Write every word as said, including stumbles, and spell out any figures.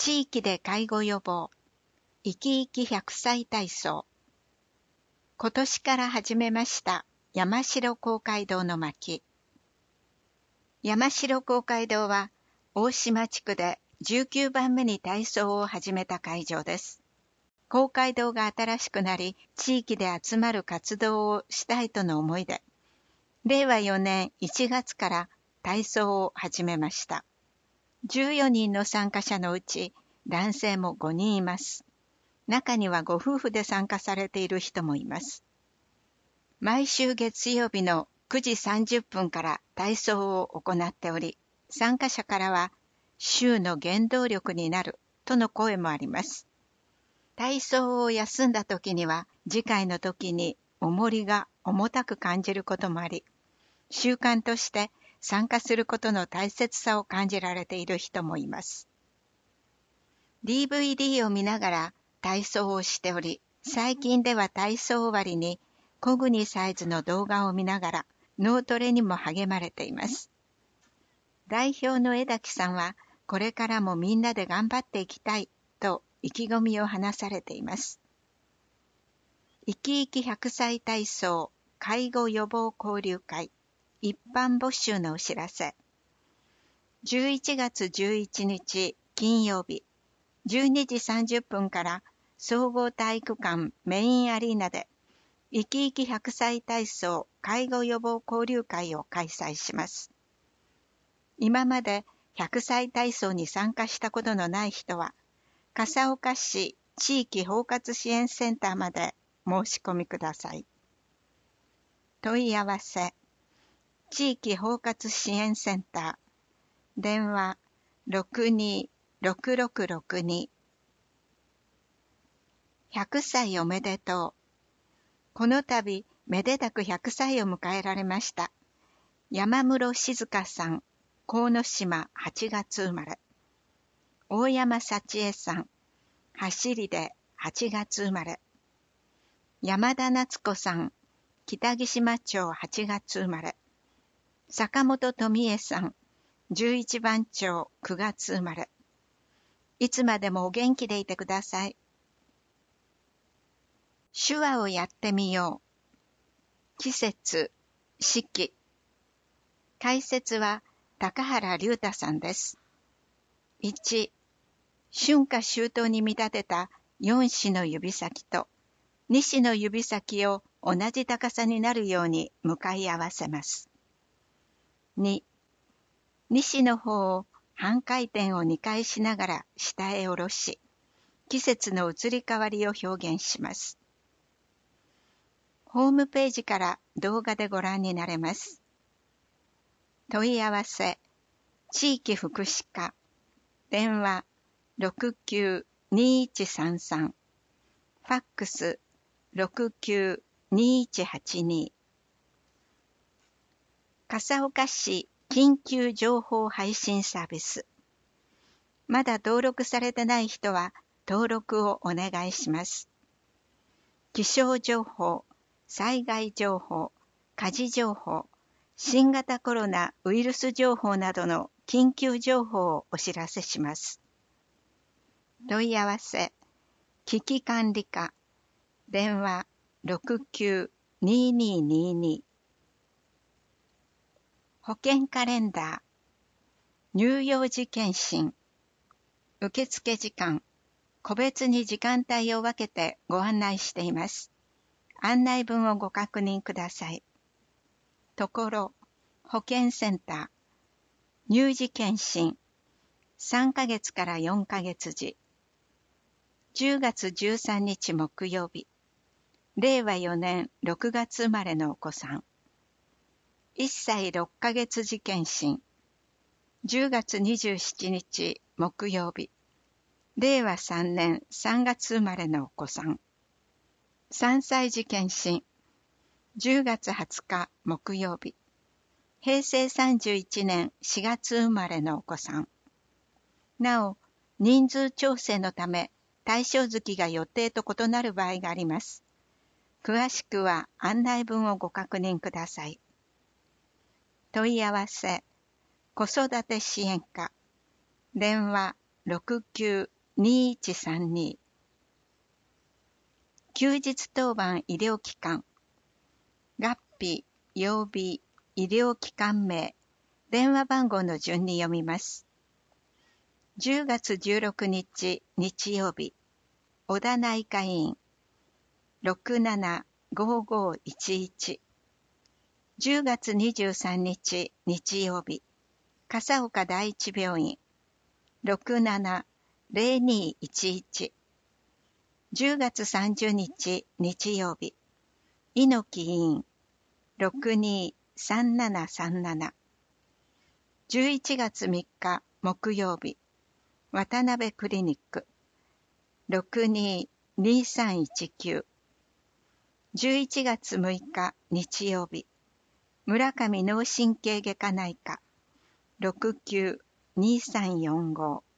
地域で介護予防、生き生きひゃくさい体操。今年から始めました山城公会堂の巻。山城公会堂は大島地区でじゅうきゅうばんめに体操を始めた会場です。公会堂が新しくなり、地域で集まる活動をしたいとの思いで、れいわよねんいちがつから体操を始めました。じゅうよにんの参加者のうち、男性もごにんいます。中にはご夫婦で参加されている人もいます。毎週月曜日のくじさんじゅっぷんから体操を行っており、参加者からは週の原動力になるとの声もあります。体操を休んだ時には次回の時に重りが重たく感じることもあり、習慣として参加することの大切さを感じられている人もいます。ディーブイディー を見ながら体操をしており、最近では体操終わりに小国サイズの動画を見ながら脳トレにも励まれています。代表の枝木さんはこれからもみんなで頑張っていきたいと意気込みを話されています。生き生きひゃくさい体操介護予防交流会一般募集のお知らせ。じゅういちがつじゅういちにち金曜日、じゅうにじさんじゅっぷんから総合体育館メインアリーナで生き生きひゃくさい体操介護予防交流会を開催します。今までひゃくさい体操に参加したことのない人は、笠岡市地域包括支援センターまで申し込みください。問い合わせ、地域包括支援センター、電話 ろくにーろくろくろくに。ひゃくさいおめでとう。この度、めでたくひゃくさいを迎えられました。山室静香さん、鴻島はちがつ生まれ。大山幸恵さん、走りではちがつ生まれ。山田夏子さん、北木島町はちがつ生まれ。坂本富恵さん、じゅういちばん町くがつ生まれ。いつまでもお元気でいてください。手話をやってみよう。季節、四季。解説は高原龍太さんです。いち、春夏秋冬に見立てたよんしの指先とにしの指先を同じ高さになるように向かい合わせます。に、にしの方を半回転をにかいしながら下へ下ろし、季節の移り変わりを表現します。ホームページから動画でご覧になれます。問い合わせ、地域福祉課、電話 ろくきゅうにいちさんさん、ファックス ろくきゅうにいちはちに。笠岡市緊急情報配信サービス。まだ登録されてない人は登録をお願いします。気象情報、災害情報、火事情報、新型コロナウイルス情報などの緊急情報をお知らせします。問い合わせ、危機管理課、電話 ろくきゅうにいににに。保険カレンダー、乳幼児検診、受付時間、個別に時間帯を分けてご案内しています。案内文をご確認ください。ところ、保健センター、乳児検診、さんかげつからよんかげつじ、じゅうがつじゅうさんにち木曜日、れいわよねんろくがつ生まれのお子さん、いっさいろっかげつじ検診、じゅうがつにじゅうしちにち木曜日、れいわさんねんさんがつ生まれのお子さん、さんさいじ検診、じゅうがつはつか木曜日、へいせいさんじゅういちねんしがつ生まれのお子さん。なお、人数調整のため対象月が予定と異なる場合があります。詳しくは案内文をご確認ください。問い合わせ、子育て支援課、電話ろくきゅうにいちさんに。休日当番医療機関、月日、曜日、医療機関名、電話番号の順に読みます。じゅうがつじゅうろくにち日曜日、小田内科医院、ろくななごごいちいち。じゅうがつにじゅうさんにち日曜日、笠岡第一病院、ろくななぜろにいちいち。じゅうがつさんじゅうにち日曜日、猪木医院、ろくにさんななさんなな。じゅういちがつみっか木曜日、渡辺クリニック、ろくににさんいちきゅう。じゅういちがつむいか日曜日、村上脳神経外科内科、ろくきゅうにさんよんご。